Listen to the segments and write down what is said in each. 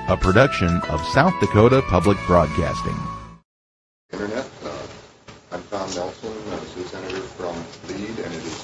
a production of South Dakota Public Broadcasting. Internet. I'm Tom Nelson, state senator from Lead, and it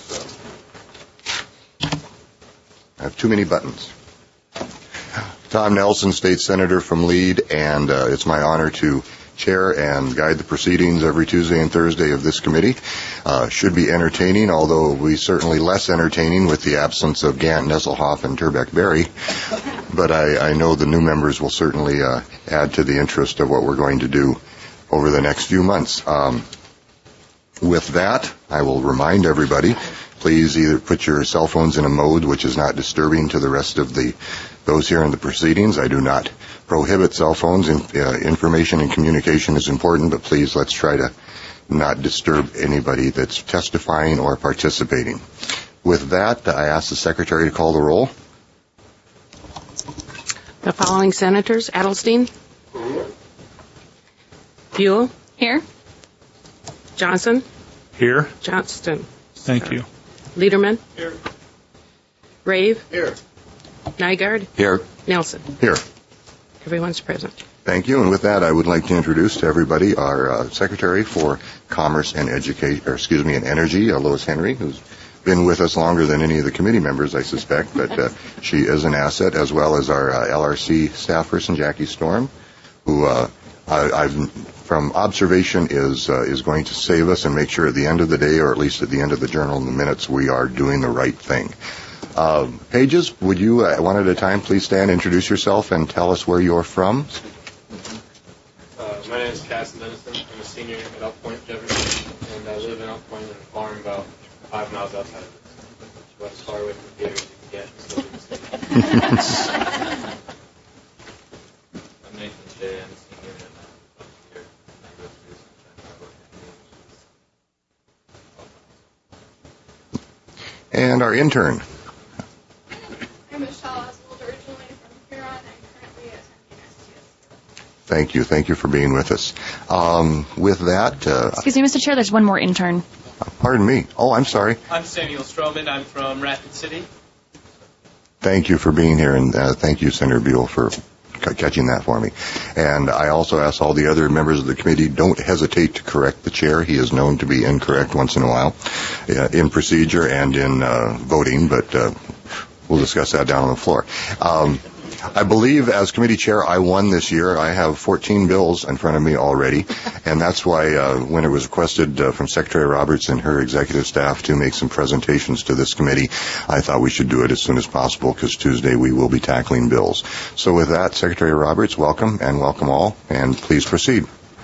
is. I have too many buttons. Tom Nelson, state senator from Lead, and it's my honor to chair and guide the proceedings every Tuesday and Thursday of this committee. Should be entertaining, although we certainly less entertaining with the absence of Gant, Nesselhoff, and Turbeck-Berry. But I know the new members will certainly add to the interest of what we're going to do over the next few months. With that, I will remind everybody, please either put your cell phones in a mode which is not disturbing to the rest of those here in the proceedings. I do not prohibit cell phones. Information and communication is important, but please let's try to not disturb anybody that's testifying or participating. With that, I ask the secretary to call the roll. The following senators: Adelstein. Here. Buell. Here. Johnson. Here. Johnston. Thank you. Liederman. Here. Rave. Here. Nygaard. Here. Nelson. Here. Everyone's present. Thank you. And with that, I would like to introduce to everybody our Secretary for Commerce and and Energy, Lois Henry, who's been with us longer than any of the committee members, I suspect, but she is an asset, as well as our LRC staff person, Jackie Storm, who from observation is going to save us and make sure at the end of the day, or at least at the end of the journal in the minutes, we are doing the right thing. Pages, would you, one at a time, please stand, introduce yourself, and tell us where you're from? My name is Cass Dennison. I'm a senior at Elk Point, Jefferson, and I live in Elk Point and farm about 5 miles outside of it. About as far away from the theater as you can get. I'm Nathan Shea. I'm a senior and here. I go through some And our intern. I'm Michelle Oswald, originally from Huron. I'm currently attending STS. Thank you for being with us. With that... Excuse me, Mr. Chair, there's one more intern. Pardon me. Oh, I'm sorry. I'm Samuel Stroman. I'm from Rapid City. Thank you for being here, and thank you, Senator Buell, for catching that for me. And I also ask all the other members of the committee, don't hesitate to correct the chair. He is known to be incorrect once in a while in procedure and in voting, but we'll discuss that down on the floor. I believe as committee chair I won this year. I have 14 bills in front of me already, and that's why when it was requested from Secretary Roberts and her executive staff to make some presentations to this committee, I thought we should do it as soon as possible because Tuesday we will be tackling bills. So with that, Secretary Roberts, welcome, and welcome all, and please proceed.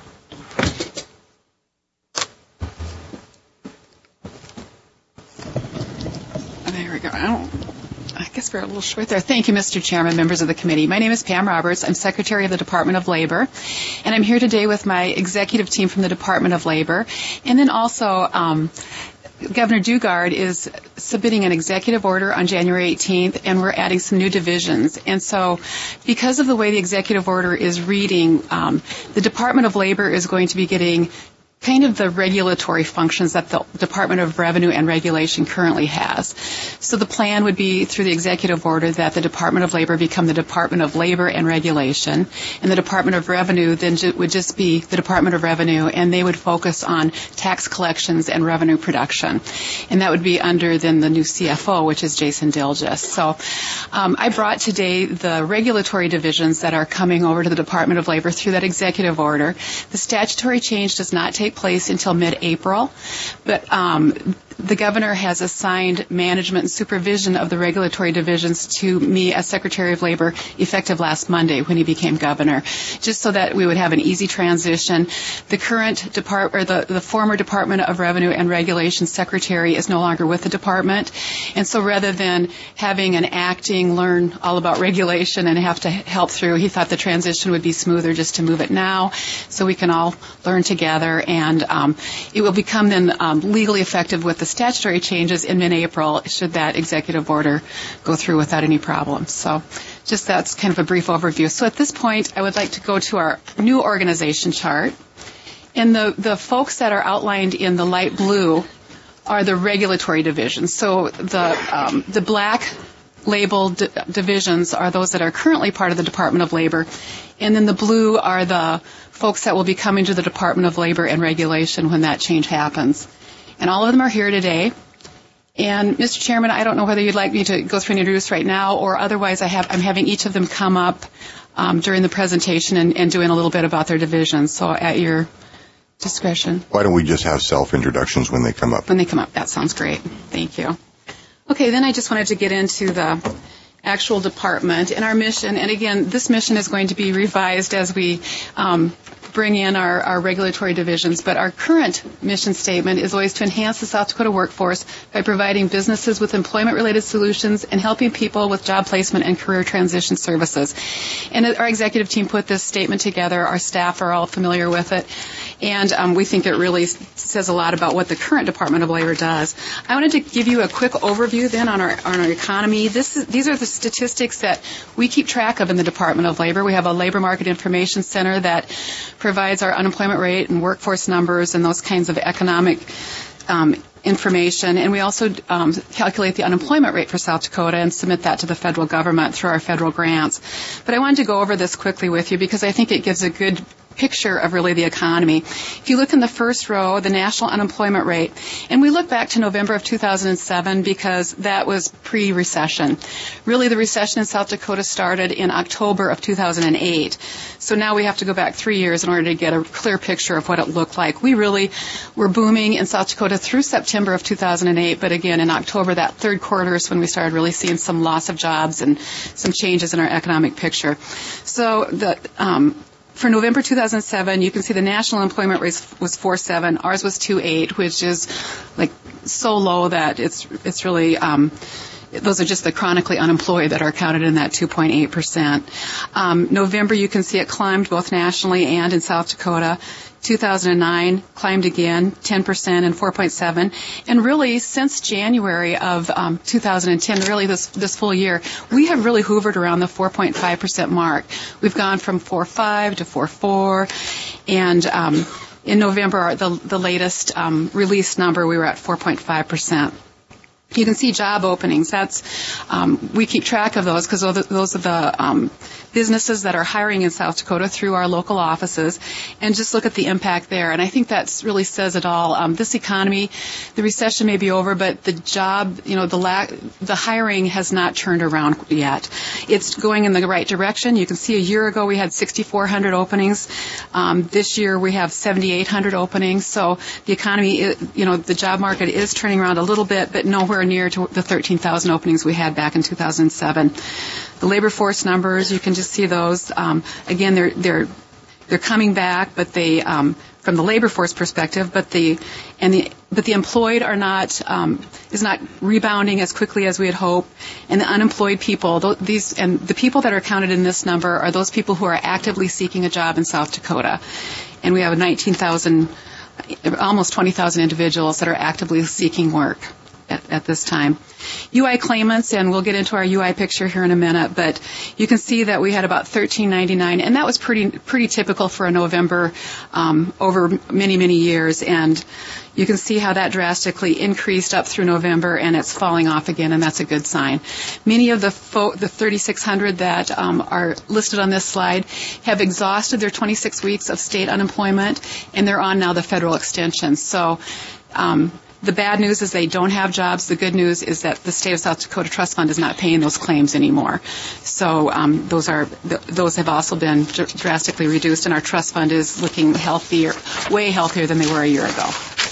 There we go. I guess we're a little short there. Thank you, Mr. Chairman, members of the committee. My name is Pam Roberts. I'm Secretary of the Department of Labor, and I'm here today with my executive team from the Department of Labor. And then also, Governor Dugard is submitting an executive order on January 18th, and we're adding some new divisions. And so because of the way the executive order is reading, the Department of Labor is going to be getting kind of the regulatory functions that the Department of Revenue and Regulation currently has. So the plan would be through the executive order that the Department of Labor become the Department of Labor and Regulation, and the Department of Revenue then would just be the Department of Revenue, and they would focus on tax collections and revenue production. And that would be under then the new CFO, which is Jason Dilgis. So I brought today the regulatory divisions that are coming over to the Department of Labor through that executive order. The statutory change does not take place until mid-April, but the governor has assigned management and supervision of the regulatory divisions to me as Secretary of Labor effective last Monday when he became governor, just so that we would have an easy transition. The current the former Department of Revenue and Regulation Secretary is no longer with the department, and so rather than having an acting learn all about regulation and have to help through, he thought the transition would be smoother just to move it now so we can all learn together, and it will become then legally effective with the statutory changes in mid-April should that executive order go through without any problems. So just that's kind of a brief overview. So at this point, I would like to go to our new organization chart. And the folks that are outlined in the light blue are the regulatory divisions. So the black labeled divisions are those that are currently part of the Department of Labor, and then the blue are the folks that will be coming to the Department of Labor and Regulation when that change happens. And all of them are here today. And Mr. Chairman, I don't know whether you'd like me to go through and introduce right now, or otherwise I'm having each of them come up during the presentation and doing a little bit about their divisions. So at your discretion. Why don't we just have self-introductions when they come up? When they come up, that sounds great. Thank you. Okay, then I just wanted to get into the actual department and our mission. And again, this mission is going to be revised as we bring in our regulatory divisions. But our current mission statement is always to enhance the South Dakota workforce by providing businesses with employment-related solutions and helping people with job placement and career transition services. And our executive team put this statement together. Our staff are all familiar with it. And we think it really says a lot about what the current Department of Labor does. I wanted to give you a quick overview then on our economy. These are the statistics that we keep track of in the Department of Labor. We have a Labor Market Information Center that provides our unemployment rate and workforce numbers and those kinds of economic information. And we also calculate the unemployment rate for South Dakota and submit that to the federal government through our federal grants. But I wanted to go over this quickly with you because I think it gives a good picture of really the economy. If you look in the first row, the national unemployment rate, and we look back to November of 2007 because that was pre-recession. Really, the recession in South Dakota started in October of 2008. So now we have to go back 3 years in order to get a clear picture of what it looked like. We really were booming in South Dakota through September of 2008, but again, in October, that third quarter is when we started really seeing some loss of jobs and some changes in our economic picture. So for November 2007, you can see the national employment rate was 4.7. Ours was 2.8, which is like so low that it's really those are just the chronically unemployed that are counted in that 2.8%. November, you can see it climbed both nationally and in South Dakota. 2009 climbed again, 10% and 4.7. And really, since January of 2010, really this full year, we have really hovered around the 4.5% mark. We've gone from 4.5 to 4.4, and in November, the latest released number, we were at 4.5%. You can see job openings. We keep track of those because those are the businesses that are hiring in South Dakota through our local offices, and just look at the impact there. And I think that really says it all. This economy, the recession may be over, but the job, the hiring has not turned around yet. It's going in the right direction. You can see a year ago we had 6,400 openings. This year we have 7,800 openings. So the economy, the job market is turning around a little bit, but nowhere near to the 13,000 openings we had back in 2007. The labor force numbers, you can just see those. Again, they're coming back, but they from the labor force perspective, but the employed are not is not rebounding as quickly as we had hoped, and the unemployed people, the people that are counted in this number are those people who are actively seeking a job in South Dakota, and we have 19,000, almost 20,000 individuals that are actively seeking work at this time. UI claimants, and we'll get into our UI picture here in a minute, but you can see that we had about 1,399, and that was pretty typical for a November over many, many years, and you can see how that drastically increased up through November, and it's falling off again, and that's a good sign. Many of the 3,600 that are listed on this slide have exhausted their 26 weeks of state unemployment, and they're on now the federal extension. So the bad news is they don't have jobs. The good news is that the State of South Dakota Trust Fund is not paying those claims anymore. So those have also been drastically reduced, and our trust fund is looking healthier, way healthier than they were a year ago.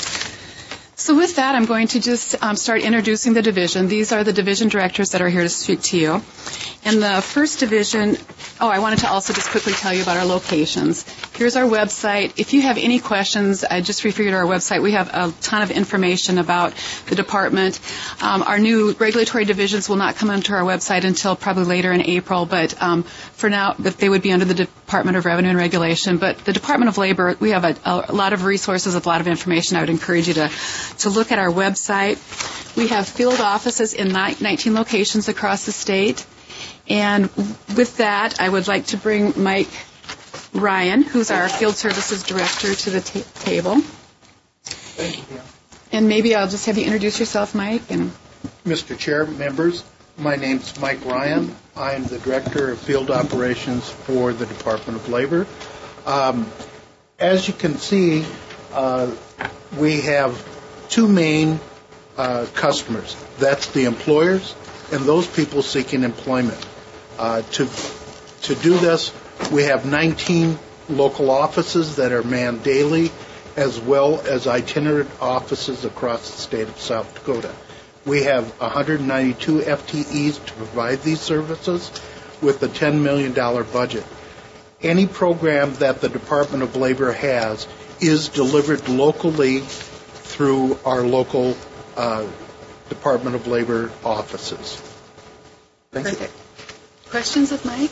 So with that, I'm going to just start introducing the division. These are the division directors that are here to speak to you. And the first division, I wanted to also just quickly tell you about our locations. Here's our website. If you have any questions, I just refer you to our website. We have a ton of information about the department. Our new regulatory divisions will not come onto our website until probably later in April, but for now, they would be under the Department of Revenue and Regulation. But the Department of Labor, we have a lot of resources, a lot of information. I would encourage you to look at our website. We have field offices in 19 locations across the state. And with that, I would like to bring Mike Ryan, who's our Field Services Director, to the table. Thank you. And maybe I'll just have you introduce yourself, Mike. Mr. Chair, members, My name's Mike Ryan. I'm the Director of Field Operations for the Department of Labor. As you can see, we have two main customers. That's the employers and those people seeking employment. To do this, we have 19 local offices that are manned daily, as well as itinerant offices across the state of South Dakota. We have 192 FTEs to provide these services with a $10 million budget. Any program that the Department of Labor has is delivered locally through our local Department of Labor offices. Thank you. Questions of Mike?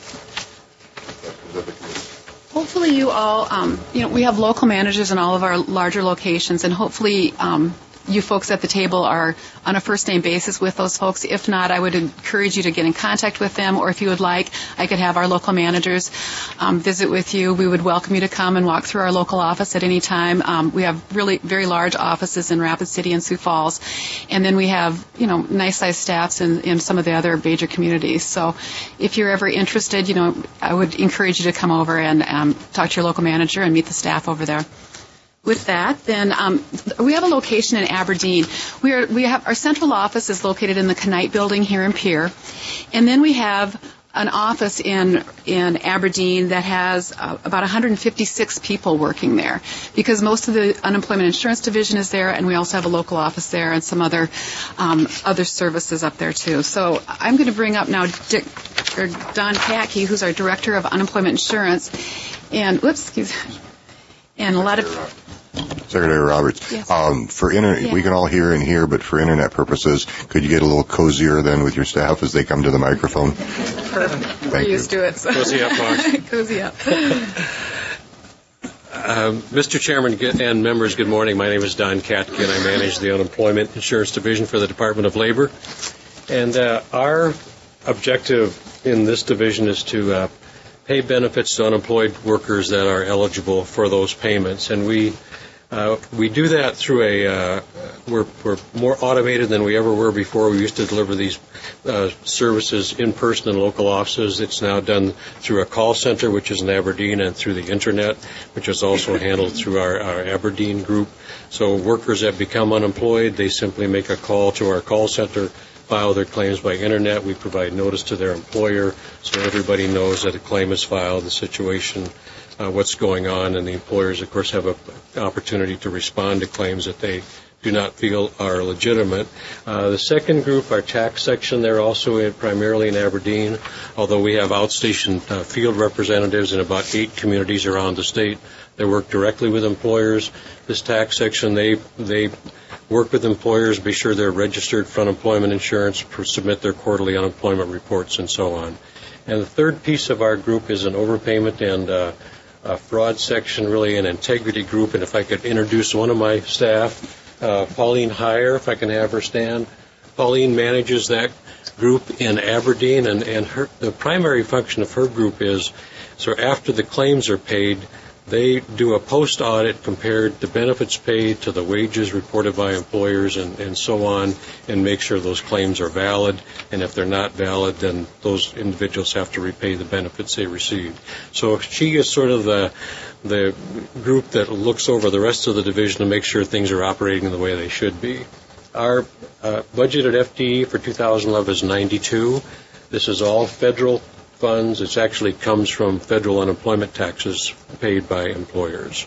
Hopefully you all, we have local managers in all of our larger locations, and hopefully you folks at the table are on a first-name basis with those folks. If not, I would encourage you to get in contact with them, or if you would like, I could have our local managers visit with you. We would welcome you to come and walk through our local office at any time. We have really very large offices in Rapid City and Sioux Falls, and then we have, nice-sized staffs in some of the other major communities. So if you're ever interested, I would encourage you to come over and talk to your local manager and meet the staff over there. With that, then we have a location in Aberdeen. We have our central office is located in the Knight Building here in Pierre, and then we have an office in Aberdeen that has about 156 people working there, because most of the unemployment insurance division is there, and we also have a local office there and some other services up there too. So I'm going to bring up now Don Packey, who's our director of unemployment insurance, and and a lot of. Secretary Roberts, yes. We can all hear in here, but for internet purposes, could you get a little cozier then with your staff as they come to the microphone? Perfect. We're used to it. So. Cozy up, Mark. Cozy up. Mr. Chairman and members, good morning. My name is Don Katke, and I manage the Unemployment Insurance Division for the Department of Labor. And our objective in this division is to pay benefits to unemployed workers that are eligible for those payments. And we do that through we're more automated than we ever were before. We used to deliver these services in person in local offices. It's now done through a call center, which is in Aberdeen, and through the internet, which is also handled through our Aberdeen group. So workers that become unemployed, they simply make a call to our call center, file their claims by internet. We provide notice to their employer so everybody knows that a claim is filed, the situation, what's going on, and the employers, of course, have an opportunity to respond to claims that they do not feel are legitimate. The second group, our tax section, they're also primarily in Aberdeen, although we have outstation field representatives in about 8 communities around the state that work directly with employers. This tax section, they work with employers, be sure they're registered for unemployment insurance, submit their quarterly unemployment reports, and so on. And the third piece of our group is an overpayment and a fraud section, really an integrity group. And if I could introduce one of my staff, Pauline Heyer, if I can have her stand. Pauline manages that group in Aberdeen, and the primary function of her group is, so after the claims are paid, they do a post-audit, compared the benefits paid to the wages reported by employers and so on, and make sure those claims are valid. And if they're not valid, then those individuals have to repay the benefits they received. So she is sort of the group that looks over the rest of the division to make sure things are operating the way they should be. Our budgeted FTE for 2011 is 92. This is all federal funds. It actually comes from federal unemployment taxes paid by employers.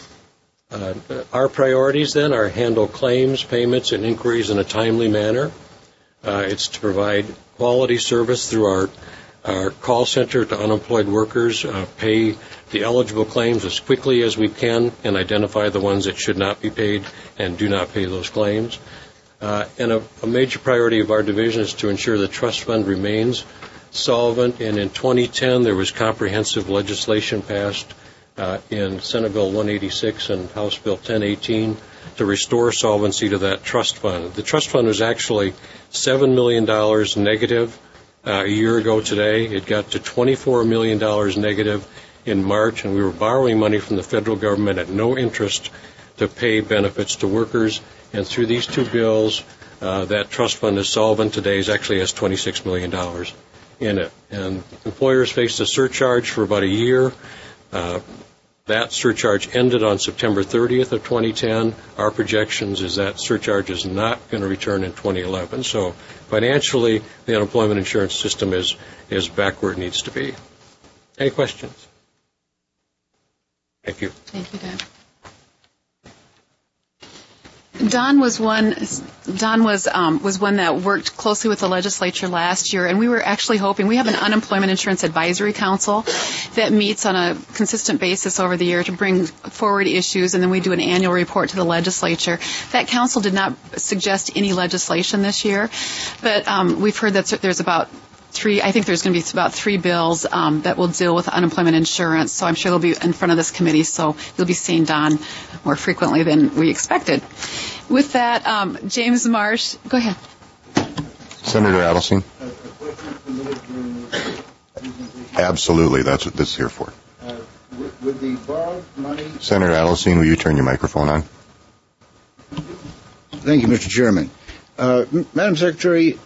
Our priorities then are handle claims, payments, and inquiries in a timely manner. It's to provide quality service through our call center to unemployed workers, pay the eligible claims as quickly as we can, and identify the ones that should not be paid and do not pay those claims. And a major priority of our division is to ensure the trust fund remains solvent, and in 2010 there was comprehensive legislation passed in Senate Bill 186 and House Bill 1018 to restore solvency to that trust fund. The trust fund was actually $7 million negative a year ago today. It got to $24 million negative in March, and we were borrowing money from the federal government at no interest to pay benefits to workers. And through these two bills, That trust fund is solvent today. It actually has $26 million in it. And employers faced a surcharge for about a year. That surcharge ended on September 30th of 2010. Our projections is that surcharge is not going to return in 2011. So financially, the unemployment insurance system is back where it needs to be. Any questions? Thank you. Thank you, Dan. Don was one that worked closely with the legislature last year, and we were actually hoping, we have an unemployment insurance advisory council that meets on a consistent basis over the year to bring forward issues, and then we do an annual report to the legislature. That council did not suggest any legislation this year, but we've heard that there's about I think there's going to be about 3 bills that will deal with unemployment insurance, so I'm sure they'll be in front of this committee, so you'll be seeing Don more frequently than we expected. With that, James Marsh, go ahead. Senator Adelstein? Absolutely, that's what this is here for. With the borrowed money... Senator Adelstein, will you turn your microphone on? Thank you, Mr. Chairman. Madam Secretary,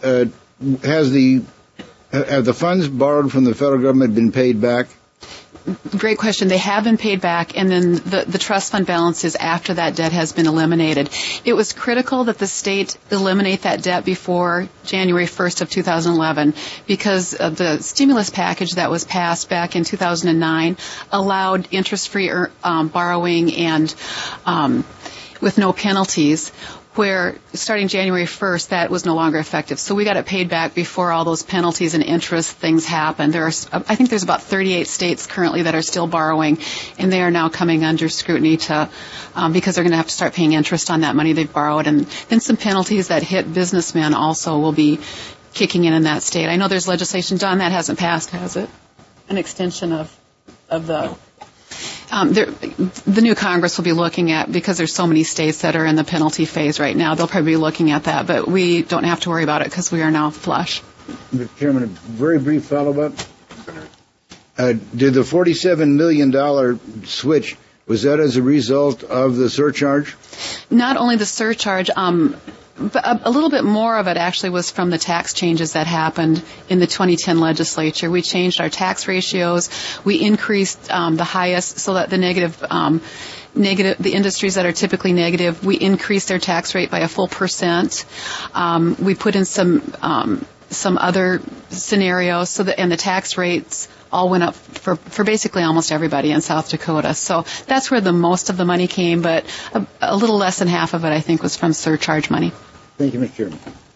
have the funds borrowed from the federal government been paid back? Great question. They have been paid back, and then the trust fund balances after that debt has been eliminated. It was critical that the state eliminate that debt before January 1st of 2011 because of the stimulus package that was passed back in 2009 allowed interest-free borrowing and with no penalties, where starting January 1st, that was no longer effective. So we got it paid back before all those penalties and interest things happened. I think there's about 38 states currently that are still borrowing, and they are now coming under scrutiny because they're going to have to start paying interest on that money they've borrowed. And then some penalties that hit businessmen also will be kicking in that state. I know there's legislation done that hasn't passed, has it? An extension of the... the new Congress will be looking at, because there's so many states that are in the penalty phase right now, they'll probably be looking at that, but we don't have to worry about it because we are now flush. Mr. Chairman, a very brief follow-up. Did the $47 million switch, was that as a result of the surcharge? Not only the surcharge, but a little bit more of it actually was from the tax changes that happened in the 2010 legislature. We changed our tax ratios. We increased the highest so that the the industries that are typically negative, we increased their tax rate by a full 1%. We put in some other scenarios and the tax rates all went up for basically almost everybody in South Dakota. So that's where the most of the money came, but a little less than half of it, I think, was from surcharge money. Thank you, Mr. Chairman.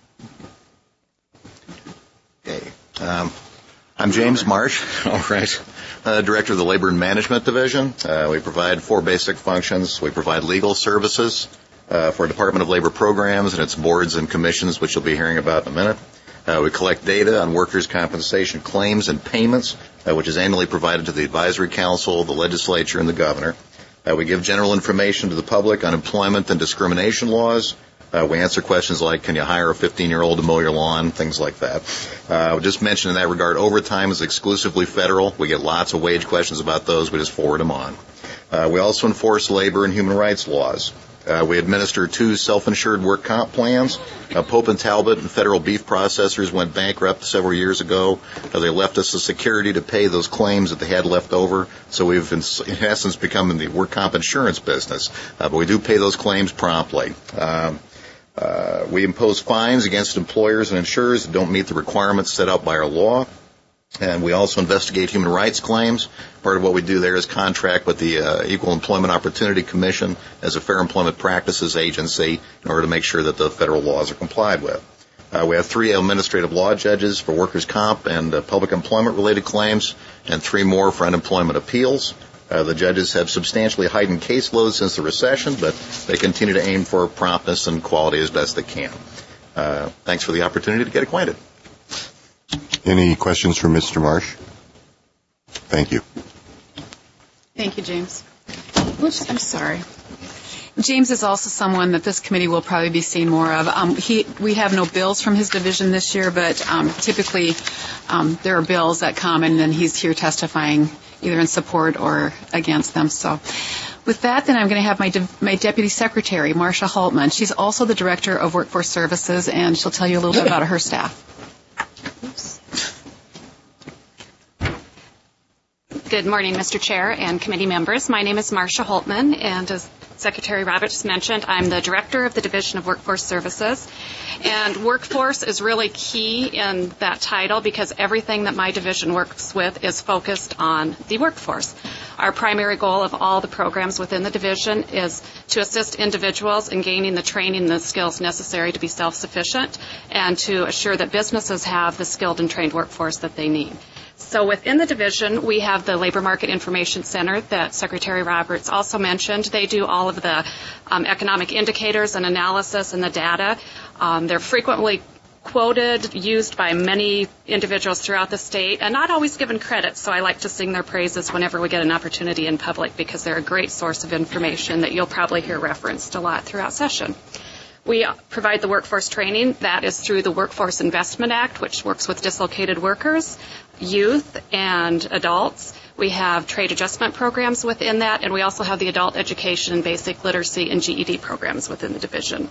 Okay. I'm James Marsh, all right, Director of the Labor and Management Division. We provide 4 basic functions. We provide legal services for Department of Labor programs and its boards and commissions, which you'll be hearing about in a minute. We collect data on workers' compensation claims and payments, which is annually provided to the Advisory Council, the Legislature, and the Governor. We give general information to the public on employment and discrimination laws. We answer questions like, can you hire a 15-year-old to mow your lawn, things like that. Just mention in that regard, overtime is exclusively federal. We get lots of wage questions about those. We just forward them on. We also enforce labor and human rights laws. We administer 2 self-insured work comp plans. Pope and Talbot and Federal Beef Processors went bankrupt several years ago. They left us the security to pay those claims that they had left over. So we've, in essence, become in the work comp insurance business. But we do pay those claims promptly. We impose fines against employers and insurers that don't meet the requirements set out by our law. And we also investigate human rights claims. Part of what we do there is contract with the Equal Employment Opportunity Commission as a fair employment practices agency in order to make sure that the federal laws are complied with. We have 3 administrative law judges for workers' comp and public employment-related claims, and 3 more for unemployment appeals. The judges have substantially heightened caseloads since the recession, but they continue to aim for promptness and quality as best they can. Thanks for the opportunity to get acquainted. Any questions for Mr. Marsh? Thank you. Thank you, James. Oops, I'm sorry. James is also someone that this committee will probably be seeing more of. We have no bills from his division this year, but typically there are bills that come, and then he's here testifying either in support or against them. So With that, then I'm going to have my Deputy Secretary, Marcia Haltman. She's also the Director of Workforce Services, and she'll tell you a little bit about her staff. Good morning, Mr. Chair and committee members. My name is Marcia Haltman, and as Secretary Roberts mentioned, I'm the Director of the Division of Workforce Services. And workforce is really key in that title because everything that my division works with is focused on the workforce. Our primary goal of all the programs within the division is to assist individuals in gaining the training and the skills necessary to be self-sufficient and to assure that businesses have the skilled and trained workforce that they need. So within the division, we have the Labor Market Information Center that Secretary Roberts also mentioned. They do all of the economic indicators and analysis and the data. They're frequently quoted, used by many individuals throughout the state, and not always given credit, so I like to sing their praises whenever we get an opportunity in public because they're a great source of information that you'll probably hear referenced a lot throughout session. We provide the workforce training. That is through the Workforce Investment Act, which works with dislocated workers, youth, and adults. We have trade adjustment programs within that, and we also have the adult education, basic literacy, and GED programs within the division.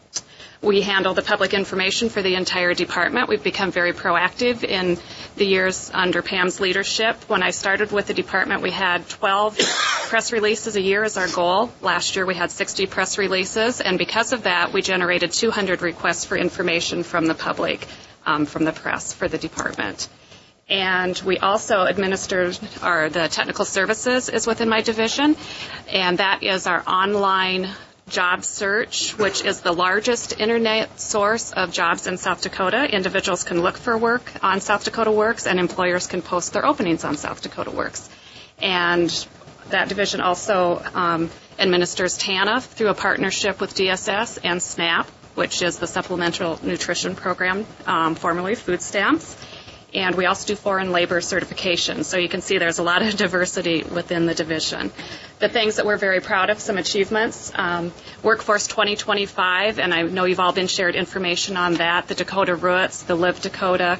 We handle the public information for the entire department. We've become very proactive in the years under Pam's leadership. When I started with the department, we had 12 press releases a year as our goal. Last year, we had 60 press releases, and because of that, we generated 200 requests for information from the public, from the press for the department. And we also administer the technical services is within my division, and that is our online job search, which is the largest internet source of jobs in South Dakota. Individuals can look for work on South Dakota Works, and employers can post their openings on South Dakota Works. And that division also administers TANF through a partnership with DSS and SNAP, which is the Supplemental Nutrition Program, formerly food stamps. And we also do foreign labor certification. So you can see there's a lot of diversity within the division. The things that we're very proud of, some achievements, Workforce 2025, and I know you've all been shared information on that, the Dakota Roots, the Live Dakota.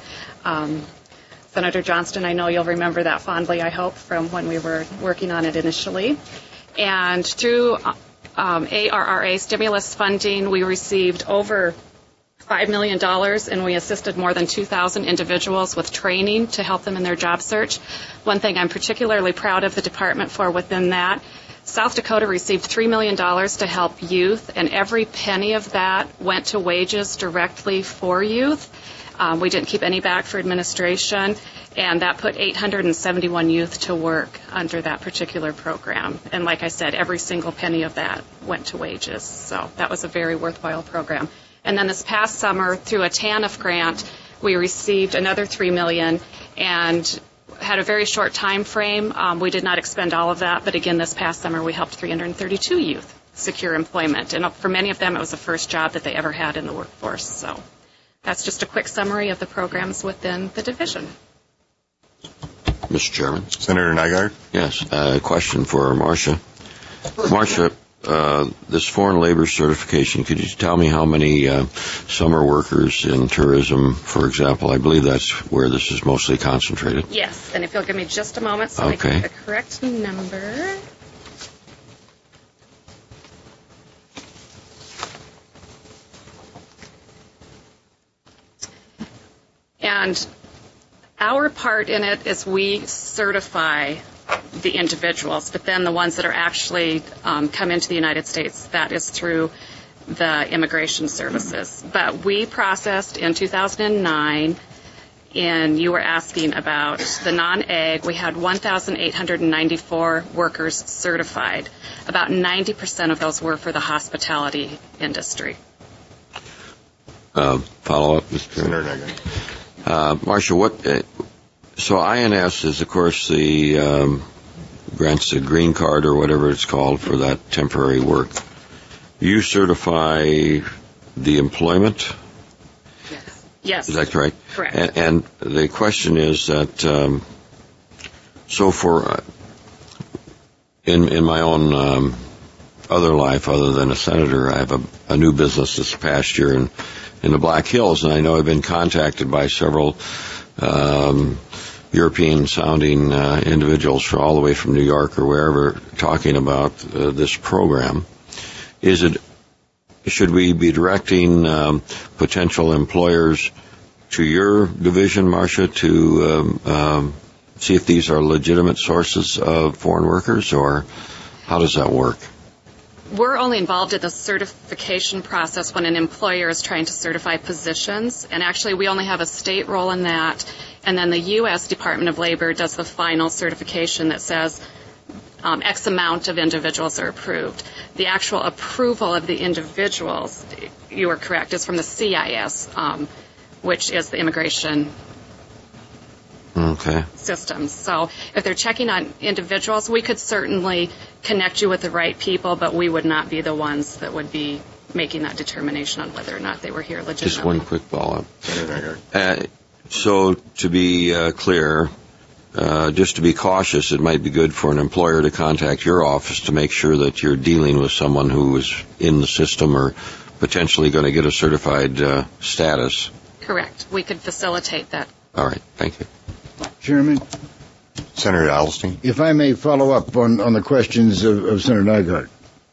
Senator Johnston, I know you'll remember that fondly, I hope, from when we were working on it initially. And through ARRA stimulus funding, we received over $5 million, and we assisted more than 2,000 individuals with training to help them in their job search. One thing I'm particularly proud of the department for within that, South Dakota received $3 million to help youth, and every penny of that went to wages directly for youth. We didn't keep any back for administration, and that put 871 youth to work under that particular program. And like I said, every single penny of that went to wages. So that was a very worthwhile program. And then this past summer, through a TANF grant, we received another $3 million and had a very short time frame. We did not expend all of that, but again, this past summer, we helped 332 youth secure employment. And for many of them, it was the first job that they ever had in the workforce. So that's just a quick summary of the programs within the division. Mr. Chairman. Senator Nygaard? Yes, a question for Marcia. Marcia, this foreign labor certification, could you tell me how many summer workers in tourism, for example? I believe that's where this is mostly concentrated. Yes, and if you'll give me just a moment so I can get the correct number. And our part in it is we certify the individuals, but then the ones that are actually come into the United States, that is through the immigration services. But we processed in 2009, and you were asking about the non-ag, we had 1,894 workers certified. About 90% of those were for the hospitality industry. Follow-up, Mr. Chairman. Marcia, so INS is, of course, the grants the green card or whatever it's called for that temporary work. You certify the employment? Yes. Is that correct? Correct. And the question is that, so for, in my own other life, other than a senator, I have a new business this past year in the Black Hills, and I know I've been contacted by several European-sounding individuals from all the way from New York or wherever talking about this program. Should we be directing potential employers to your division, Marcia, to see if these are legitimate sources of foreign workers, or how does that work? We're only involved in the certification process when an employer is trying to certify positions, and actually we only have a state role in that, and then the U.S. Department of Labor does the final certification that says X amount of individuals are approved. The actual approval of the individuals, you are correct, is from the CIS, which is the immigration systems. So if they're checking on individuals, we could certainly connect you with the right people, but we would not be the ones that would be making that determination on whether or not they were here legitimately. Just one quick follow-up. So to be clear, just to be cautious, it might be good for an employer to contact your office to make sure that you're dealing with someone who is in the system or potentially going to get a certified status. Correct. We could facilitate that. All right. Thank you. Chairman? Senator Alstein. If I may follow up on the questions of Senator Nygaard.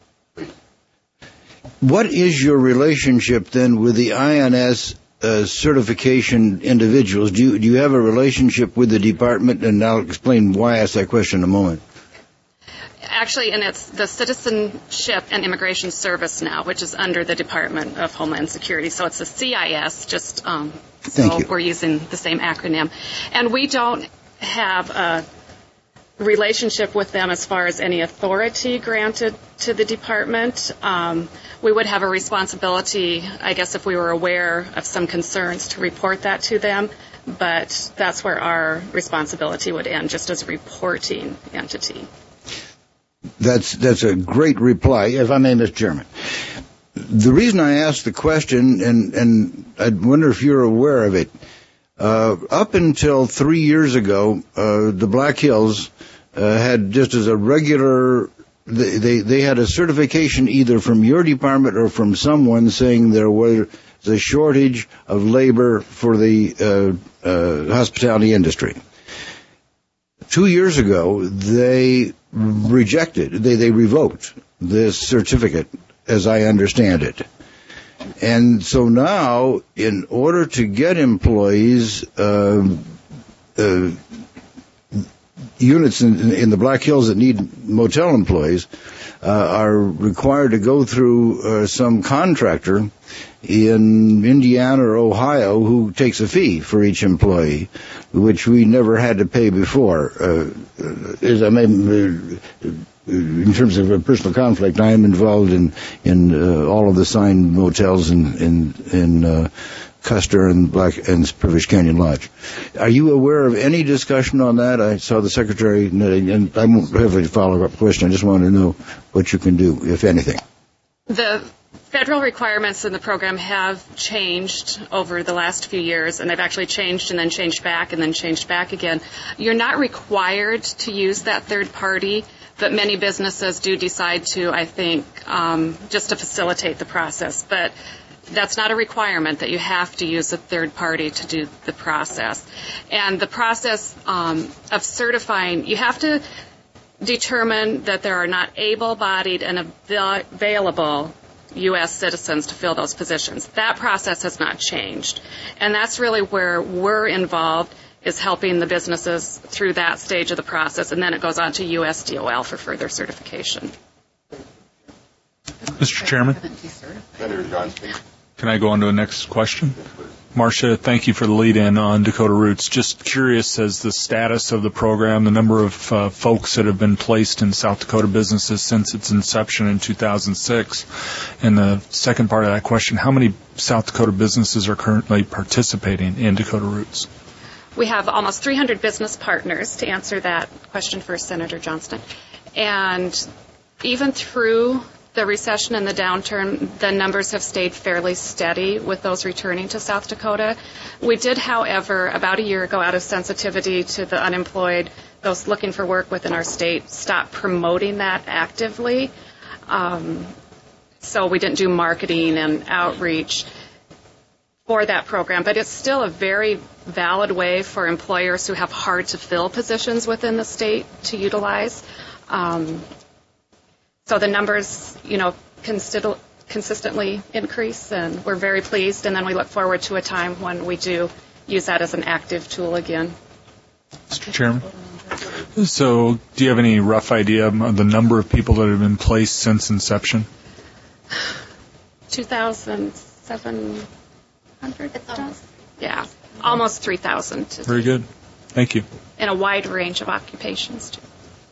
What is your relationship then with the INS certification individuals? Do you have a relationship with the department? And I'll explain why I asked that question in a moment. Actually, and it's the Citizenship and Immigration Service now, which is under the Department of Homeland Security. So it's the CIS, just so we're using the same acronym. And we don't have a relationship with them as far as any authority granted to the department. We would have a responsibility, I guess, if we were aware of some concerns to report that to them. But that's where our responsibility would end, just as a reporting entity. That's a great reply, if I may, Mr. Chairman. The reason I asked the question, and I wonder if you're aware of it, up until 3 years ago, the Black Hills had just as a regular, they had a certification either from your department or from someone saying there was a shortage of labor for the hospitality industry. 2 years ago, they revoked this certificate, as I understand it. And so now, in order to get employees, units in the Black Hills that need motel employees are required to go through some contractor in Indiana or Ohio who takes a fee for each employee, which we never had to pay before. In terms of a personal conflict, I am involved in all of the signed motels in Custer and Privilege Canyon Lodge. Are you aware of any discussion on that? I saw the Secretary, and I won't have a follow-up question. I just want to know what you can do, if anything. The federal requirements in the program have changed over the last few years, and they've actually changed and then changed back and then changed back again. You're not required to use that third party, but many businesses do decide to, I think, just to facilitate the process. But that's not a requirement that you have to use a third party to do the process. And the process of certifying, you have to determine that there are not able-bodied and available U.S. citizens to fill those positions. That process has not changed. And that's really where we're involved, is helping the businesses through that stage of the process, and then it goes on to USDOL for further certification. Mr. Chairman, can I go on to the next question? Marcia, thank you for the lead-in on Dakota Roots. Just curious as the status of the program, the number of folks that have been placed in South Dakota businesses since its inception in 2006. And the second part of that question, how many South Dakota businesses are currently participating in Dakota Roots? We have almost 300 business partners, to answer that question for Senator Johnston. And even through the recession and the downturn, the numbers have stayed fairly steady with those returning to South Dakota. We did, however, about a year ago, out of sensitivity to the unemployed, those looking for work within our state, stop promoting that actively. So we didn't do marketing and outreach for that program, but it's still a very valid way for employers who have hard-to-fill positions within the state to utilize. So the numbers, consistently increase, and we're very pleased, and then we look forward to a time when we do use that as an active tool again. Mr. Chairman? So do you have any rough idea of the number of people that have been placed since inception? 2,700? Yeah, almost 3,000. Very good. Thank you. In a wide range of occupations, too.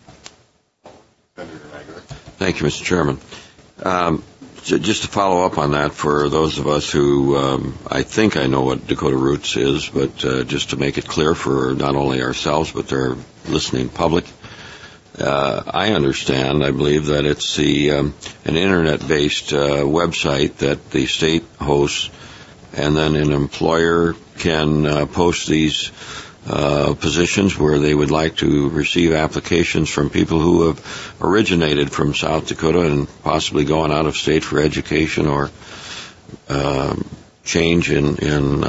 Thank you, Mr. Chairman. Just to follow up on that, for those of us who, I think I know what Dakota Roots is, but just to make it clear for not only ourselves but their listening public, I understand, I believe that it's an internet-based website that the state hosts, and then an employer can post these positions where they would like to receive applications from people who have originated from South Dakota and possibly gone out of state for education or change in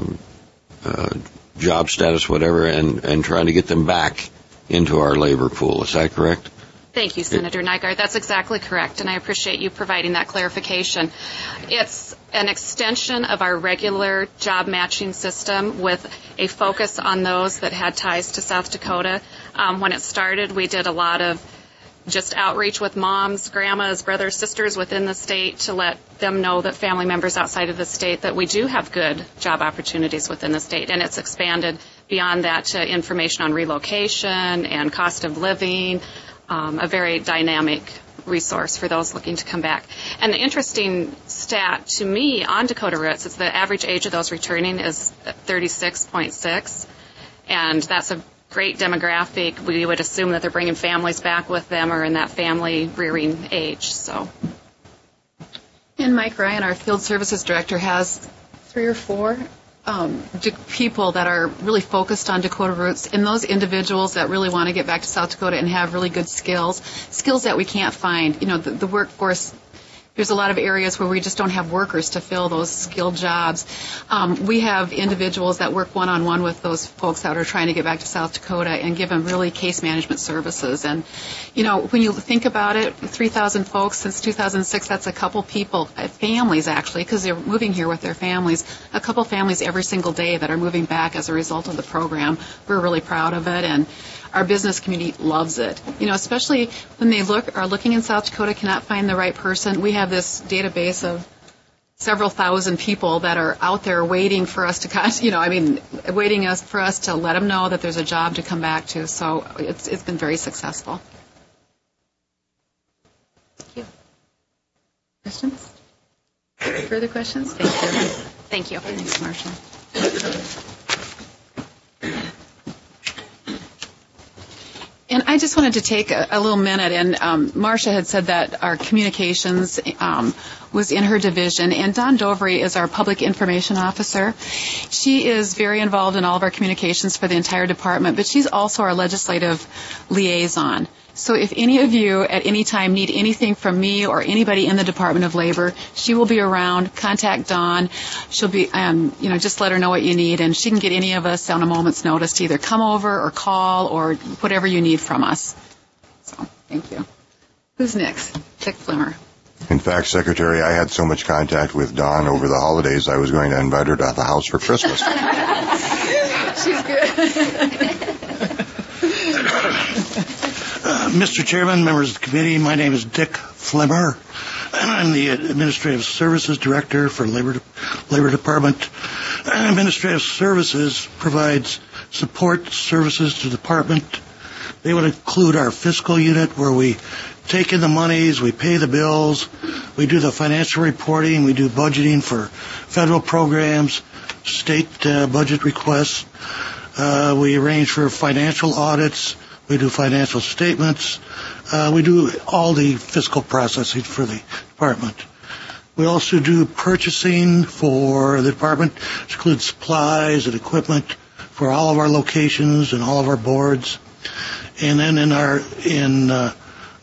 job status, whatever, and trying to get them back into our labor pool. Is that correct? Thank you, Senator Nygaard. That's exactly correct, and I appreciate you providing that clarification. It's an extension of our regular job matching system with a focus on those that had ties to South Dakota. When it started, we did a lot of just outreach with moms, grandmas, brothers, sisters within the state to let them know that family members outside of the state that we do have good job opportunities within the state, and it's expanded beyond that to information on relocation and cost of living, a very dynamic resource for those looking to come back. And the interesting stat to me on Dakota Roots is the average age of those returning is 36.6, and that's a great demographic. We would assume that they're bringing families back with them or in that family rearing age. So, And Mike Ryan, our field services director, has 3 or 4 people that are really focused on Dakota Roots, and those individuals that really want to get back to South Dakota and have really good skills that we can't find. The workforce, there's a lot of areas where we just don't have workers to fill those skilled jobs. We have individuals that work one-on-one with those folks that are trying to get back to South Dakota and give them really case management services. And, when you think about it, 3,000 folks since 2006, that's a couple people, families actually, because they're moving here with their families, a couple families every single day that are moving back as a result of the program. We're really proud of it, and our business community loves it. Especially when they are looking in South Dakota, cannot find the right person. We have this database of several thousand people that are out there waiting for us to for us to let them know that there's a job to come back to. So it's been very successful. Thank you. Questions? Further questions? Thank you. Thank you. Thanks, Marsha. And I just wanted to take a little minute, and Marsha had said that our communications was in her division, and Dawn Dovry is our public information officer. She is very involved in all of our communications for the entire department, but she's also our legislative liaison. So if any of you at any time need anything from me or anybody in the Department of Labor, she will be around. Contact Dawn. She'll be, just let her know what you need, and she can get any of us on a moment's notice to either come over or call or whatever you need from us. So, thank you. Who's next? Dick Flimmer. In fact, Secretary, I had so much contact with Dawn over the holidays, I was going to invite her to the house for Christmas. She's good. Mr. Chairman, members of the committee, my name is Dick Flimmer. I'm the Administrative Services Director for Labor Department. Administrative Services provides support services to the department. They would include our fiscal unit, where we take in the monies, we pay the bills, we do the financial reporting, we do budgeting for federal programs, state budget requests. We arrange for financial audits. We do financial statements. We do all the fiscal processing for the department. We also do purchasing for the department, which includes supplies and equipment for all of our locations and all of our boards. And then in our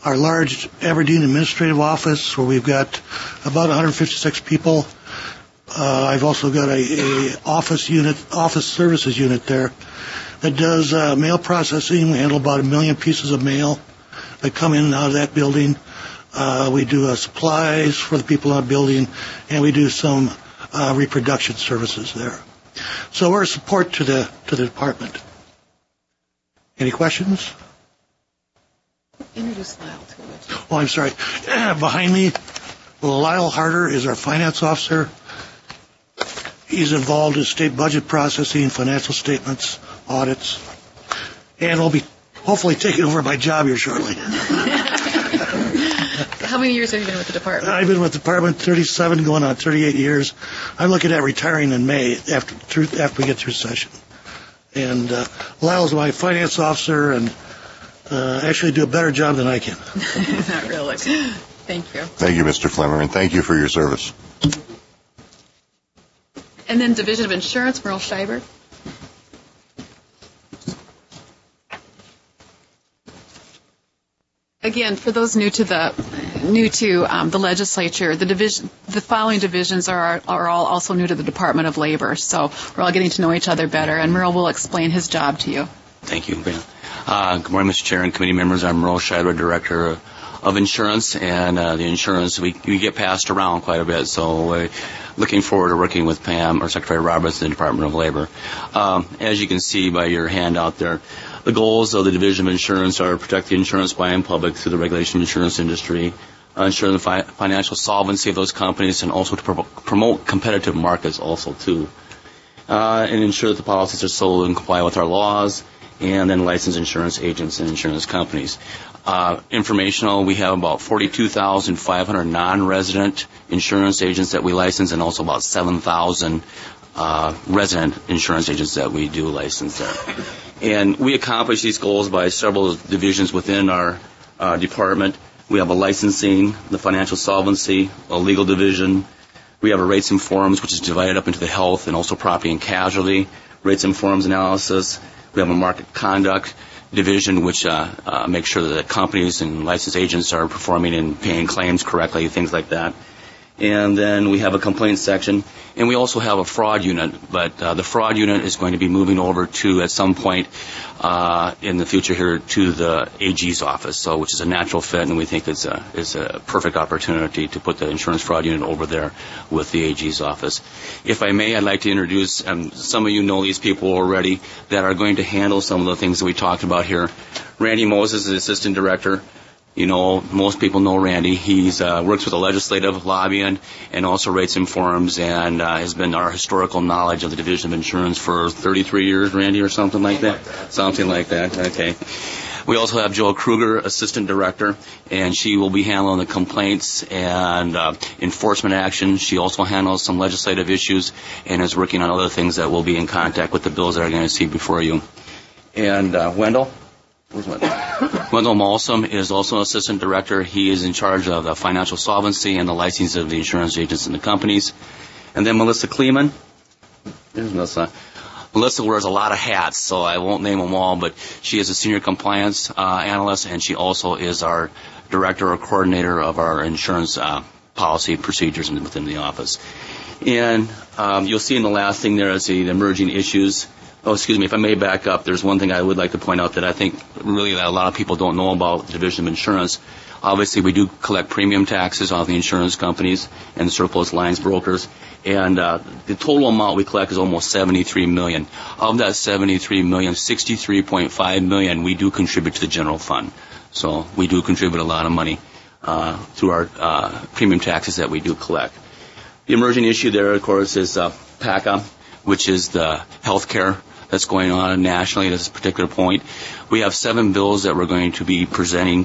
large Aberdeen administrative office, where we've got about 156 people, I've also got a office services unit there that does mail processing. We handle about 1 million pieces of mail that come in and out of that building. We do supplies for the people in the building, and we do some reproduction services there. So we're a support to the department. Any questions? Introduce Lyle to it. Oh, I'm sorry. Behind me, Lyle Harder is our finance officer. He's involved in state budget processing, financial statements, audits, and will be hopefully taking over my job here shortly. How many years have you been with the department? I've been with the department 37, going on 38 years. I'm looking at retiring in May after we get through session. And Lyle's my finance officer, and actually do a better job than I can. Not really. Thank you. Thank you, Mr. Flemmer, and thank you for your service. And then Division of Insurance, Merle Schreiber. Again, for those new to the legislature, the following divisions are all also new to the Department of Labor. So we're all getting to know each other better, and Merle will explain his job to you. Thank you. Good morning, Mr. Chair and committee members. I'm Merle Schreiber, Director of Insurance, and the insurance we get passed around quite a bit. So looking forward to working with Pam or Secretary Roberts in the Department of Labor. As you can see by your handout there, the goals of the Division of Insurance are to protect the insurance buying public through the regulation of the insurance industry, ensure the financial solvency of those companies, and also to promote competitive markets also too, and ensure that the policies are sold and comply with our laws, and then license insurance agents and insurance companies. Informational, we have about 42,500 non-resident insurance agents that we license, and also about 7,000 resident insurance agents that we do license there. And we accomplish these goals by several divisions within our department. We have a licensing, the financial solvency, a legal division. We have a rates and forms, which is divided up into the health and also property and casualty, rates and forms analysis. We have a market conduct division, which makes sure that companies and licensed agents are performing and paying claims correctly, things like that. And then we have a complaints section, and we also have a fraud unit, but the fraud unit is going to be moving over to, at some point in the future here, to the AG's office, so which is a natural fit, and we think it's a perfect opportunity to put the insurance fraud unit over there with the AG's office. If I may, I'd like to introduce, some of you know these people already, that are going to handle some of the things that we talked about here. Randy Moses is the Assistant Director. You know, most people know Randy. He's works with the legislative lobbying and also rates and forms, and has been our historical knowledge of the Division of Insurance for 33 years, Randy, or something like that? Something like that, okay. We also have Joel Kruger, Assistant Director, and she will be handling the complaints and enforcement action. She also handles some legislative issues and is working on other things that will be in contact with the bills that are going to see before you. And Wendell? Where's Wendell? Wendell Malsum is also an Assistant Director. He is in charge of the financial solvency and the licensing of the insurance agents and the companies. And then Melissa Kleeman. There's Melissa. Melissa wears a lot of hats, so I won't name them all, but she is a Senior Compliance Analyst, and she also is our Director or Coordinator of our insurance policy procedures within the office. And you'll see in the last thing there is the emerging issues. Oh, excuse me, if I may back up, there's one thing I would like to point out that I think really that a lot of people don't know about the Division of Insurance. Obviously, we do collect premium taxes off the insurance companies and surplus lines brokers, and the total amount we collect is almost $73 million. Of that $73 million, $63.5 million we do contribute to the general fund. So we do contribute a lot of money through our premium taxes that we do collect. The emerging issue there, of course, is PACA, which is the health care that's going on nationally at this particular point. We have 7 bills that we're going to be presenting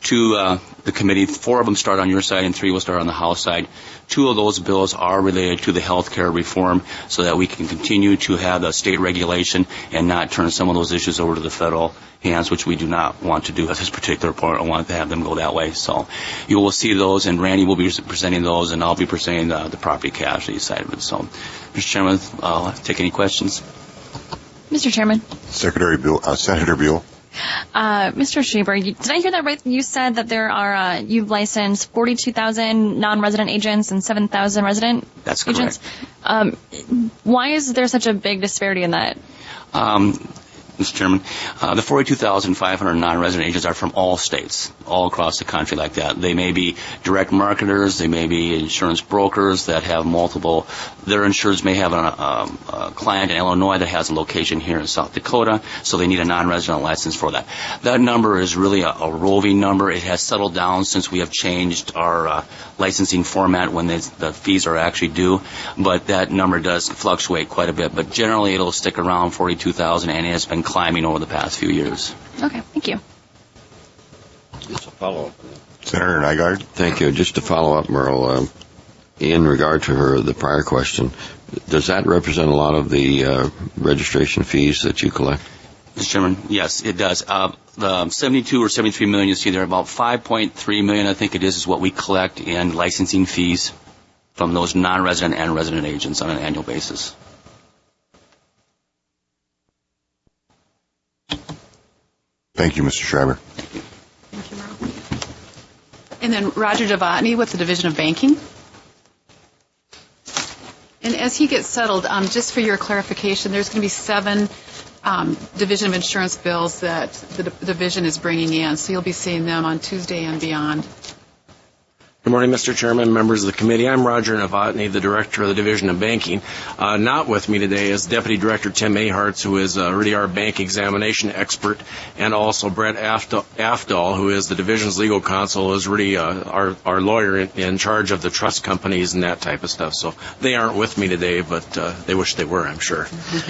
to the committee. 4 of them start on your side and 3 will start on the House side. 2 of those bills are related to the health care reform so that we can continue to have the state regulation and not turn some of those issues over to the federal hands, which we do not want to do at this particular point. I want to have them go that way. So you will see those, and Randy will be presenting those, and I'll be presenting the property casualty side of it. So, Mr. Chairman, I'll take any questions. Mr. Chairman. Senator Buell. Mr. Schieber, did I hear that right? You said that there are, you've licensed 42,000 non-resident agents and 7,000 resident That's correct. agents. Why is there such a big disparity in that? Mr. Chairman, the 42,500 non-resident agents are from all states, all across the country like that. They may be direct marketers, they may be insurance brokers that have multiple. Their insurers may have a client in Illinois that has a location here in South Dakota, so they need a non-resident license for that. That number is really a roving number. It has settled down since we have changed our licensing format when the fees are actually due, but that number does fluctuate quite a bit. But generally, it'll stick around 42,000, and it has been climbing over the past few years. Okay, thank you. Just a follow-up. Senator Nygaard. Thank you. Just to follow up, Merle, in regard to the prior question, does that represent a lot of the registration fees that you collect? Mr. Chairman, yes, it does. The 72 or 73 million you see there, about 5.3 million, I think it is what we collect in licensing fees from those non-resident and resident agents on an annual basis. Thank you, Mr. Schreiber. Thank you, Merle. And then Roger Devotny with the Division of Banking. And as he gets settled, just for your clarification, there's going to be 7 Division of Insurance bills that the division is bringing in, so you'll be seeing them on Tuesday and beyond. Good morning, Mr. Chairman, members of the committee. I'm Roger Novotny, the Director of the Division of Banking. Not with me today is Deputy Director Tim Aharts, who is really our bank examination expert, and also Brett Afdal, who is the division's legal counsel, is really our lawyer in charge of the trust companies and that type of stuff. So they aren't with me today, but they wish they were, I'm sure.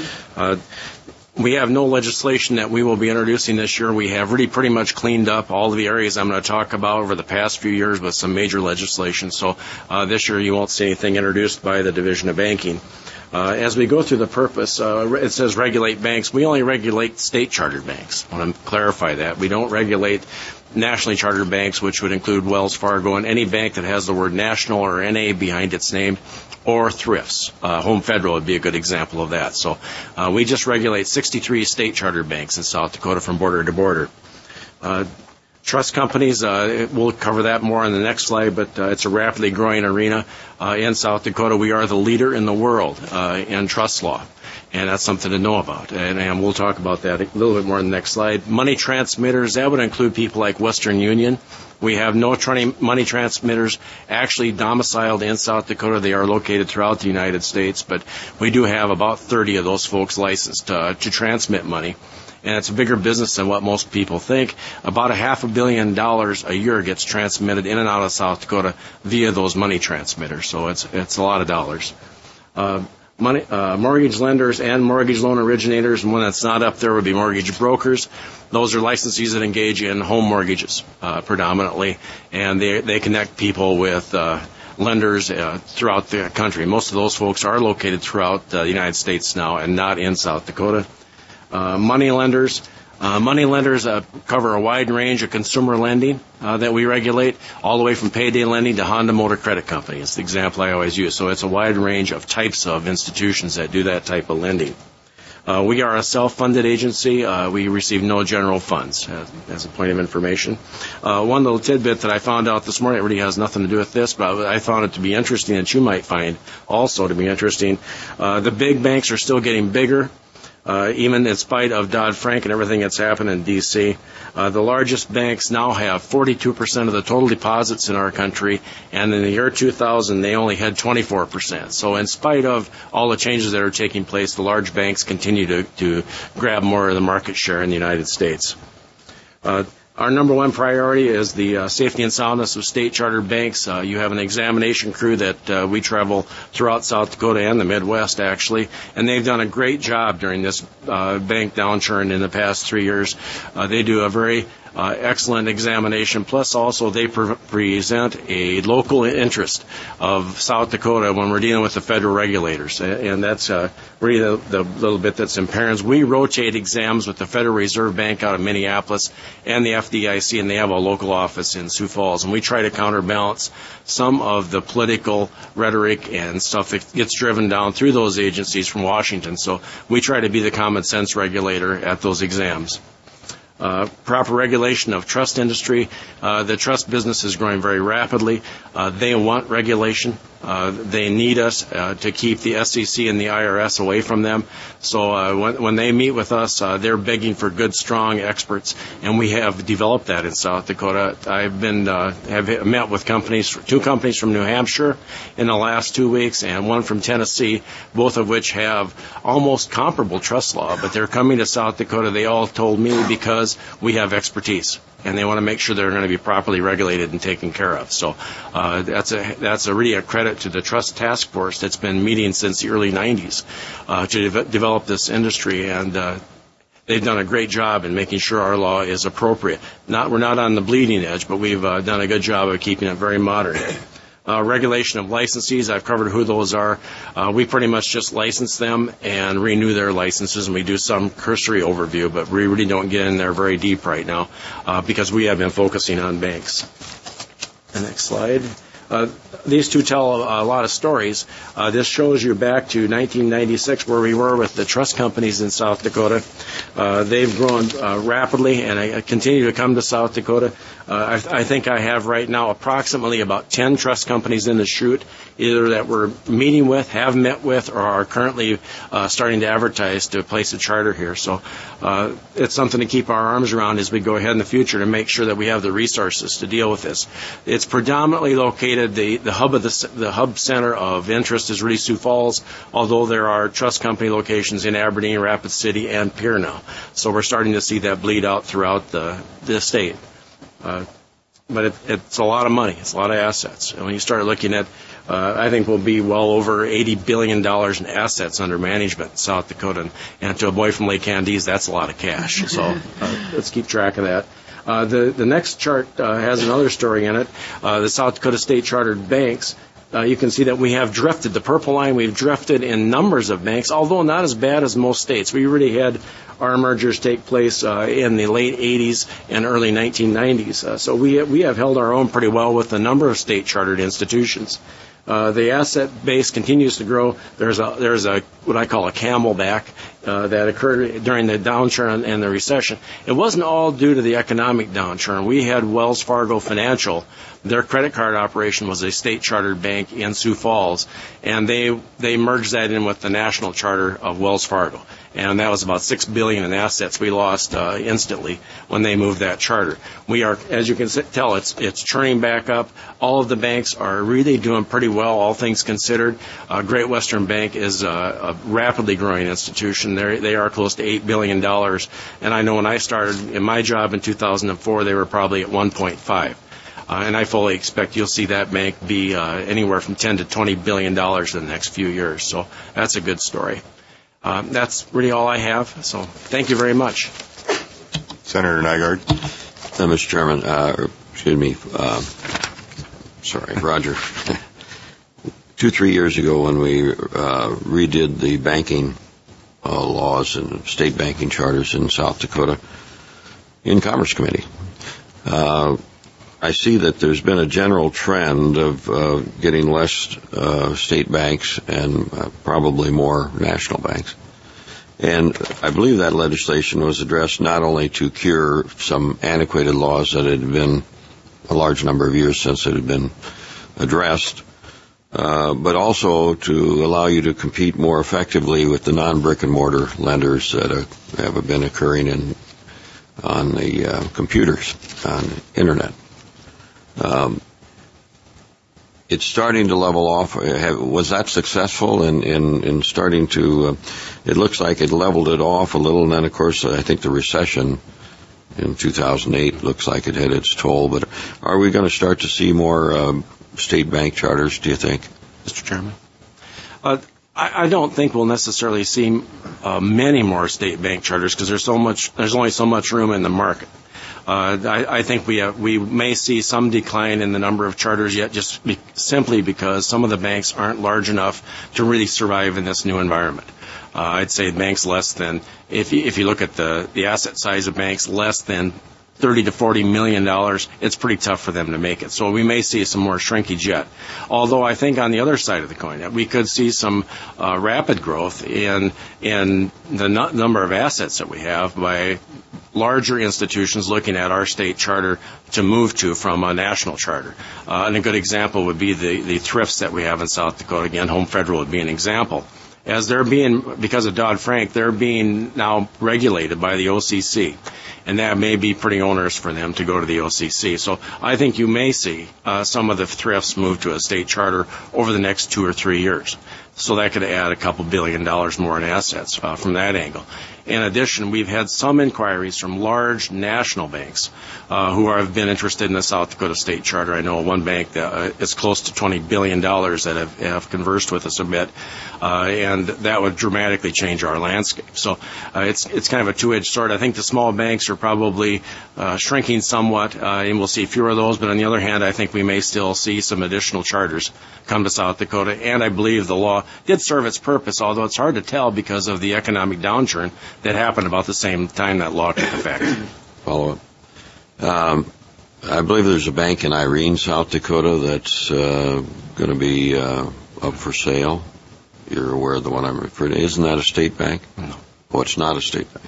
We have no legislation that we will be introducing this year. We have really pretty much cleaned up all of the areas I'm going to talk about over the past few years with some major legislation. So this year you won't see anything introduced by the Division of Banking. As we go through the purpose, it says regulate banks. We only regulate state-chartered banks. I want to clarify that. We don't regulate nationally chartered banks, which would include Wells Fargo and any bank that has the word national or NA behind its name, or thrifts. Home Federal would be a good example of that. So we just regulate 63 state-chartered banks in South Dakota from border to border. Trust companies, we'll cover that more on the next slide, but it's a rapidly growing arena. In South Dakota, we are the leader in the world in trust law, and that's something to know about. And we'll talk about that a little bit more on the next slide. Money transmitters, that would include people like Western Union. We have no money transmitters actually domiciled in South Dakota. They are located throughout the United States, but we do have about 30 of those folks licensed to transmit money. And it's a bigger business than what most people think. About $500 million a year gets transmitted in and out of South Dakota via those money transmitters. So it's a lot of dollars. Mortgage lenders and mortgage loan originators, and one that's not up there would be mortgage brokers. Those are licensees that engage in home mortgages predominantly, and they connect people with lenders throughout the country. Most of those folks are located throughout the United States now and not in South Dakota. Money lenders. Money lenders cover a wide range of consumer lending that we regulate, all the way from payday lending to Honda Motor Credit Company. It's the example I always use. So it's a wide range of types of institutions that do that type of lending. We are a self-funded agency. We receive no general funds, as a point of information. One little tidbit that I found out this morning, it really has nothing to do with this, but I found it to be interesting, that you might find also to be interesting. The big banks are still getting bigger. Even in spite of Dodd-Frank and everything that's happened in D.C., the largest banks now have 42% of the total deposits in our country, and in the year 2000, they only had 24%. So in spite of all the changes that are taking place, the large banks continue to grab more of the market share in the United States. Our number one priority is the safety and soundness of state-chartered banks. You have an examination crew that we travel throughout South Dakota and the Midwest, actually, and they've done a great job during this bank downturn in the past 3 years. They do a very excellent examination, plus also they present a local interest of South Dakota when we're dealing with the federal regulators, and that's really the little bit that's in parents. We rotate exams with the Federal Reserve Bank out of Minneapolis and the FDIC, and they have a local office in Sioux Falls, and we try to counterbalance some of the political rhetoric and stuff that gets driven down through those agencies from Washington. So we try to be the common sense regulator at those exams. proper regulation of trust industry. The trust business is growing very rapidly. They want regulation. They need us to keep the SEC and the IRS away from them. So when they meet with us, they're begging for good, strong experts, and we have developed that in South Dakota. I've been have met with two companies from New Hampshire in the last 2 weeks, and one from Tennessee, both of which have almost comparable trust law, but they're coming to South Dakota. They all told me because we have expertise, and they want to make sure they're going to be properly regulated and taken care of. So that's really a credit to the Trust Task Force that's been meeting since the early 90s to develop this industry, and they've done a great job in making sure our law is appropriate. We're not on the bleeding edge, but we've done a good job of keeping it very modern. Regulation of licensees, I've covered who those are. We pretty much just license them and renew their licenses, and we do some cursory overview, but we really don't get in there very deep right now because we have been focusing on banks. The next slide. These two tell a lot of stories. This shows you back to 1996 where we were with the trust companies in South Dakota. They've grown rapidly and continue to come to South Dakota. I think I have right now approximately about 10 trust companies in the chute, either that we're meeting with, have met with, or are currently starting to advertise to place a charter here. So it's something to keep our arms around as we go ahead in the future to make sure that we have the resources to deal with this. It's predominantly located, the hub center of interest is really Sioux Falls, although there are trust company locations in Aberdeen, Rapid City, and Pierre now. So we're starting to see that bleed out throughout the state. But it's a lot of money. It's a lot of assets. And when you start looking at, I think we'll be well over $80 billion in assets under management in South Dakota. And to a boy from Lake Candies, that's a lot of cash. So let's keep track of that. The next chart has another story in it. The South Dakota State Chartered Banks. You can see that we have drifted. The purple line, we've drifted in numbers of banks, although not as bad as most states. We already had our mergers take place in the late 80s and early 1990s. So we have held our own pretty well with a number of state chartered institutions. The asset base continues to grow. There's a what I call a camelback that occurred during the downturn and the recession. It wasn't all due to the economic downturn. We had Wells Fargo Financial. Their credit card operation was a state chartered bank in Sioux Falls, and they merged that in with the national charter of Wells Fargo. And that was about $6 billion in assets we lost instantly when they moved that charter. We are, as you can tell, it's churning back up. All of the banks are really doing pretty well, all things considered. Great Western Bank is a rapidly growing institution. They are close to $8 billion. And I know when I started in my job in 2004, they were probably at 1.5. And I fully expect you'll see that bank be anywhere from $10 to $20 billion in the next few years. So that's a good story. That's really all I have. So thank you very much. Senator Nygaard. Mr. Chairman, excuse me. Sorry, Roger. 2-3 years ago when we redid the banking laws and state banking charters in South Dakota in Commerce Committee, I see that there's been a general trend of getting less state banks and probably more national banks. And I believe that legislation was addressed not only to cure some antiquated laws that had been a large number of years since it had been addressed, but also to allow you to compete more effectively with the non-brick-and-mortar lenders that have been occurring on the computers, on the Internet. It's starting to level off. Was that successful in starting to, it looks like it leveled it off a little, and then of course I think the recession in 2008 looks like it had its toll, but are we going to start to see more state bank charters, do you think? Mr. Chairman? I don't think we'll necessarily see many more state bank charters because there's only so much room in the market. I think we may see some decline in the number of charters yet, simply because some of the banks aren't large enough to really survive in this new environment. I'd say banks less than, if you look at the asset size of banks, less than $30 to $40 million, it's pretty tough for them to make it. So we may see some more shrinkage yet. Although I think on the other side of the coin, that we could see some rapid growth in the number of assets that we have by larger institutions looking at our state charter to move to from a national charter. And a good example would be the thrifts that we have in South Dakota. Again, Home Federal would be an example. As they're being, because of Dodd-Frank, they're being now regulated by the OCC. And that may be pretty onerous for them to go to the OCC. So I think you may see some of the thrifts move to a state charter over the next 2 or 3 years. So that could add a couple $2 billion more in assets from that angle. In addition, we've had some inquiries from large national banks who have been interested in the South Dakota State Charter. I know one bank that is close to $20 billion that have conversed with us a bit, and that would dramatically change our landscape. So it's kind of a two-edged sword. I think the small banks are probably shrinking somewhat, and we'll see fewer of those. But on the other hand, I think we may still see some additional charters come to South Dakota. And I believe the law did serve its purpose, although it's hard to tell because of the economic downturn that happened about the same time that law took effect. Follow up. I believe there's a bank in Irene, South Dakota that's going to be up for sale. You're aware of the one I'm referring to. Isn't that a state bank? No. Oh, it's not a state bank.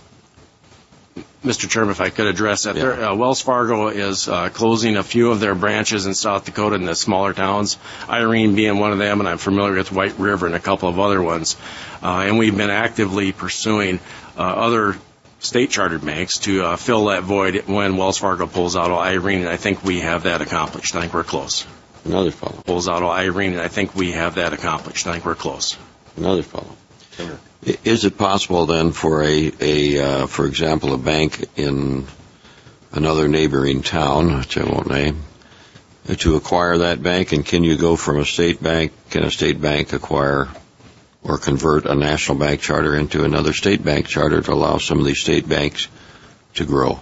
Mr. Chairman, if I could address that. Yeah. Wells Fargo is closing a few of their branches in South Dakota in the smaller towns, Irene being one of them, and I'm familiar with White River and a couple of other ones. And we've been actively pursuing other state-chartered banks to fill that void when Wells Fargo pulls out of Irene, and I think we have that accomplished. I think we're close. Another fellow. Pulls out of Irene, and I think we have that accomplished. I think we're close. Another fellow. Sure. Is it possible then for for example, a bank in another neighboring town, which I won't name, to acquire that bank? And can you go from a state bank? Can a state bank acquire or convert a national bank charter into another state bank charter to allow some of these state banks to grow?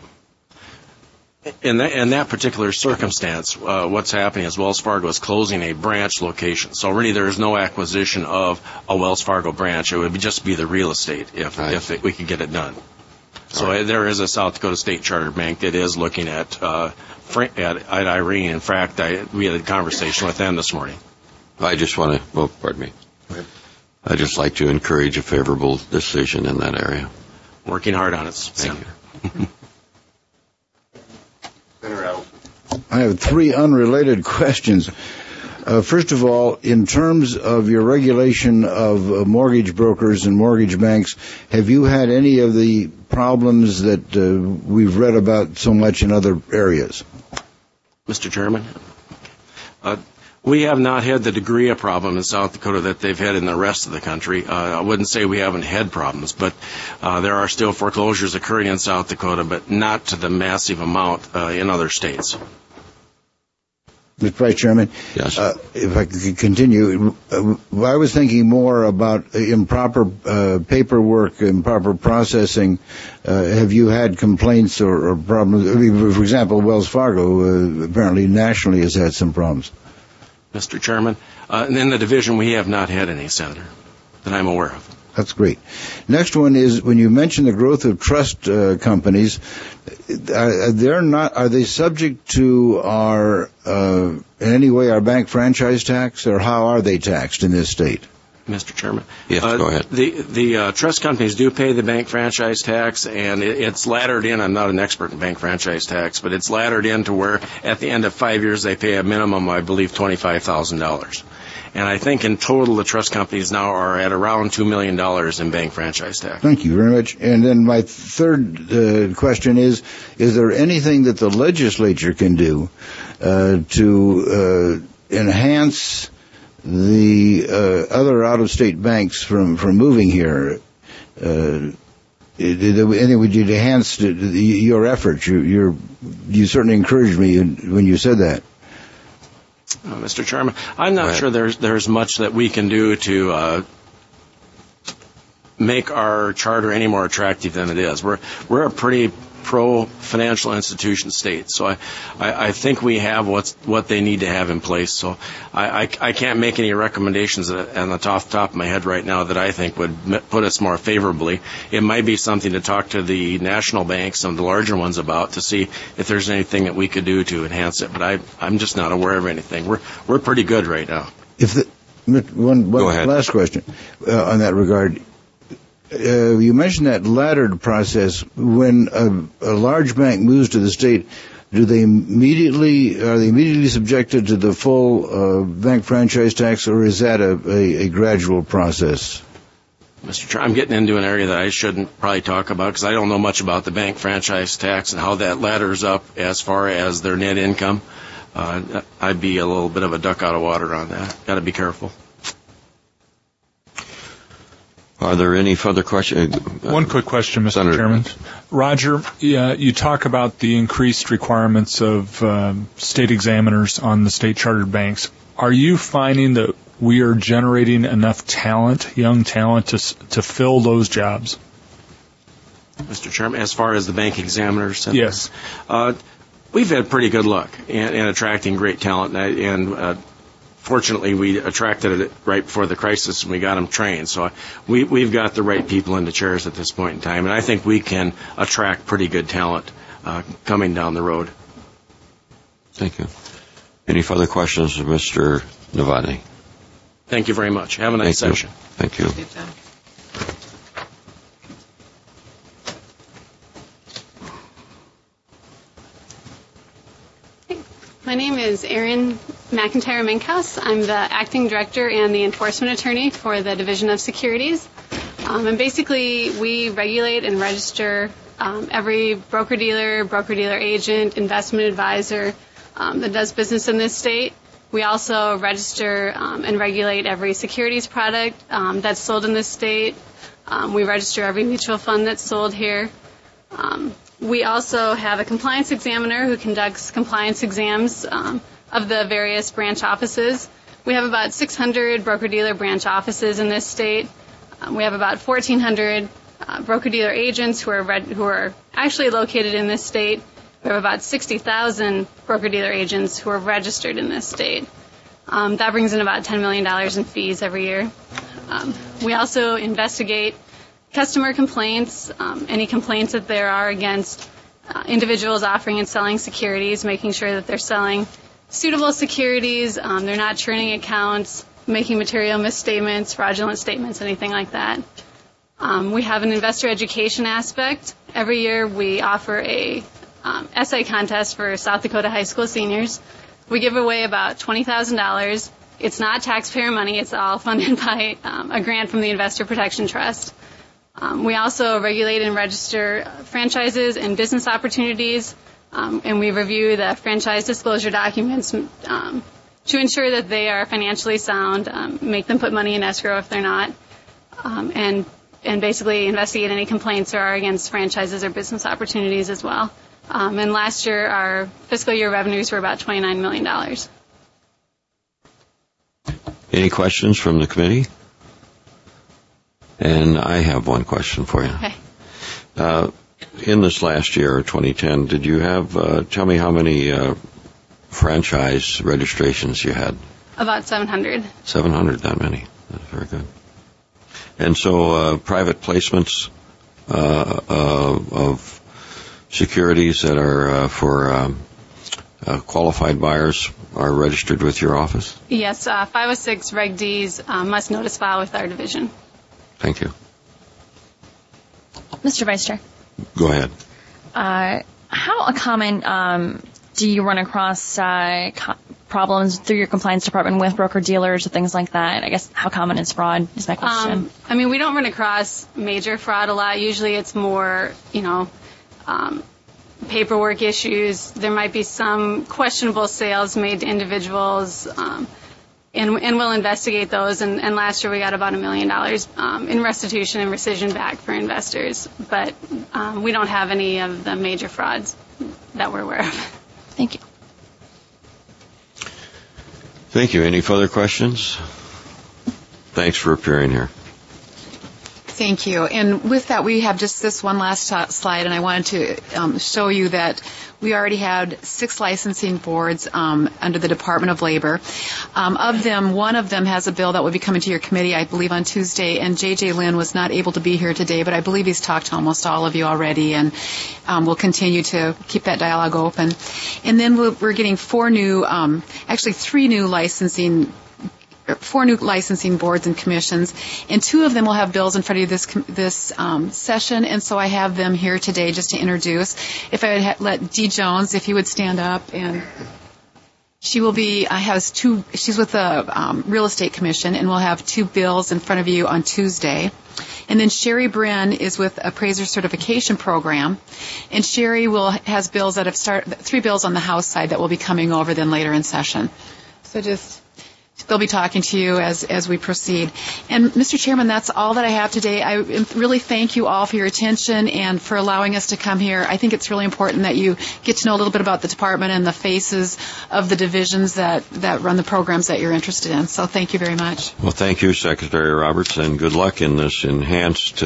In that particular circumstance, what's happening is Wells Fargo is closing a branch location. So really there is no acquisition of a Wells Fargo branch. It would just be the real estate if we could get it done. So there is a South Dakota State Charter Bank that is looking at Irene. In fact, we had a conversation with them this morning. I just want to, well, pardon me. I'd just like to encourage a favorable decision in that area. Working hard on it, Senator. I have 3 unrelated questions. First of all, in terms of your regulation of mortgage brokers and mortgage banks, have you had any of the problems that we've read about so much in other areas? Mr. Chairman, we have not had the degree of problem in South Dakota that they've had in the rest of the country. I wouldn't say we haven't had problems, but there are still foreclosures occurring in South Dakota, but not to the massive amount in other states. Mr. Vice Chairman, yes. If I could continue, I was thinking more about improper paperwork, improper processing. Have you had complaints or problems? I mean, for example, Wells Fargo apparently nationally has had some problems. Mr. Chairman, and in the division we have not had any, Senator, that I'm aware of. That's great. Next one is when you mention the growth of trust companies, are they subject to in any way our bank franchise tax, or how are they taxed in this state? Mr. Chairman. Yes, go ahead. The trust companies do pay the bank franchise tax, and it's laddered in. I'm not an expert in bank franchise tax, but it's laddered in to where at the end of 5 years they pay a minimum, I believe, $25,000. And I think in total the trust companies now are at around $2 million in bank franchise tax. Thank you very much. And then my third question is there anything that the legislature can do to enhance the other out-of-state banks from moving here? Would you enhance your efforts? You certainly encouraged me when you said that. Mr. Chairman, I'm not sure there's much that we can do to make our charter any more attractive than it is. We're a pretty pro-financial institution state. So I think we have what they need to have in place. So I can't make any recommendations on the top of my head right now that I think would put us more favorably. It might be something to talk to the national banks, some of the larger ones, about to see if there's anything that we could do to enhance it. But I'm just not aware of anything. We're pretty good right now. One last question on that regard. You mentioned that laddered process. When a large bank moves to the state, are they immediately subjected to the full bank franchise tax, or is that a gradual process? Mr. Chair, I'm getting into an area that I shouldn't probably talk about because I don't know much about the bank franchise tax and how that ladders up as far as their net income. I'd be a little bit of a duck out of water on that. Got to be careful. Are there any further questions? One quick question, Mr. Senator. Chairman. Roger, you talk about the increased requirements of state examiners on the state chartered banks. Are you finding that we are generating enough talent, young talent, to fill those jobs? Mr. Chairman, as far as the bank examiners? Yes. We've had pretty good luck in attracting great talent, and fortunately, we attracted it right before the crisis, and we got them trained. So we've got the right people in the chairs at this point in time, and I think we can attract pretty good talent coming down the road. Thank you. Any further questions of Mr. Novotny? Thank you very much. Have a nice session. Thank you. My name is Erin McIntyre-Minkhouse. I'm the acting director and the enforcement attorney for the Division of Securities. And basically, we regulate and register every broker-dealer agent, investment advisor that does business in this state. We also register and regulate every securities product that's sold in this state. We register every mutual fund that's sold here. We also have a compliance examiner who conducts compliance exams of the various branch offices. We have about 600 broker-dealer branch offices in this state. We have about 1,400 broker-dealer agents who are actually located in this state. We have about 60,000 broker-dealer agents who are registered in this state. That brings in about $10 million in fees every year. We also investigate customer complaints, any complaints that there are against individuals offering and selling securities, making sure that they're selling suitable securities, they're not churning accounts, making material misstatements, fraudulent statements, anything like that. We have an investor education aspect. Every year we offer a essay contest for South Dakota high school seniors. We give away about $20,000. It's not taxpayer money. It's all funded by a grant from the Investor Protection Trust. We also regulate and register franchises and business opportunities, and we review the franchise disclosure documents to ensure that they are financially sound, make them put money in escrow if they're not, and basically investigate any complaints there are against franchises or business opportunities as well. And last year, our fiscal year revenues were about $29 million. Any questions from the committee? And I have one question for you. Okay. In this last year, 2010, did you have, tell me how many franchise registrations you had? About 700. 700, that many. That's very good. And so private placements of securities that are for qualified buyers are registered with your office? Yes, 506 Reg Ds must notice file with our division. Thank you. Mr. Vice Chair. Go ahead. How common do you run across problems through your compliance department with broker-dealers or things like that? I guess how common is fraud is my question. We don't run across major fraud a lot. Usually it's more, paperwork issues. There might be some questionable sales made to individuals, and we'll investigate those. And last year we got about $1 million in restitution and rescission back for investors. But we don't have any of the major frauds that we're aware of. Thank you. Thank you. Any further questions? Thanks for appearing here. Thank you. And with that, we have just this one last slide, and I wanted to show you that we already had 6 licensing boards under the Department of Labor. Of them, one of them has a bill that will be coming to your committee, I believe, on Tuesday, and J.J. Lynn was not able to be here today, but I believe he's talked to almost all of you already, and we'll continue to keep that dialogue open. And then we're getting 4 new licensing boards and commissions, and 2 of them will have bills in front of you this session, and so I have them here today just to introduce. If I would let Dee Jones, if he would stand up, and she will be, she's with the Real Estate Commission, and we'll have 2 bills in front of you on Tuesday. And then Sherry Brin is with Appraiser Certification Program, and Sherry has bills that have 3 bills on the House side that will be coming over then later in session. So they'll be talking to you as we proceed. And Mr. Chairman, that's all that I have today. I really thank you all for your attention and for allowing us to come here. I think it's really important that you get to know a little bit about the department and the faces of the divisions that run the programs that you're interested in. So thank you very much. Well, thank you, Secretary Roberts, and good luck in this enhanced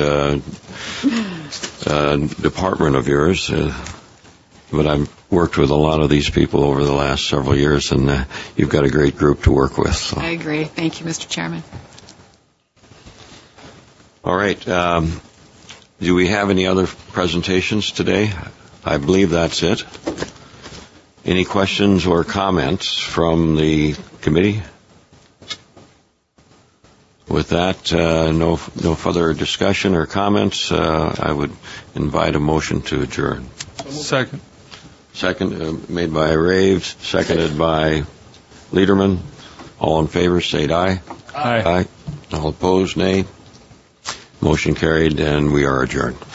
department of yours. But I've worked with a lot of these people over the last several years, and you've got a great group to work with. So. I agree. Thank you, Mr. Chairman. All right. Do we have any other presentations today? I believe that's it. Any questions or comments from the committee? With that, no further discussion or comments. I would invite a motion to adjourn. Second, made by Raves, seconded by Lederman. All in favor, say aye. Aye. All opposed, nay. Motion carried, and we are adjourned.